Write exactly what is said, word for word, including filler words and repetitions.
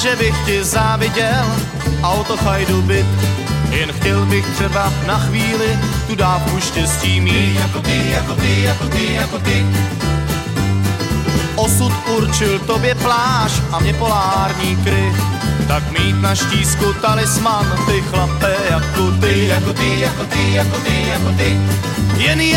že bych ti záviděl, auto chajdu byt. Jen chtěl bych třeba na chvíli tu dávku štěstí mít. Ty jako ty, jako ty, jako ty, jako ty. Osud určil tobě pláž a mě polární kryt. Tak mít na štísku talisman, ty chlape jako ty. Ty jako ty, jako ty, jako ty, jako ty. Jen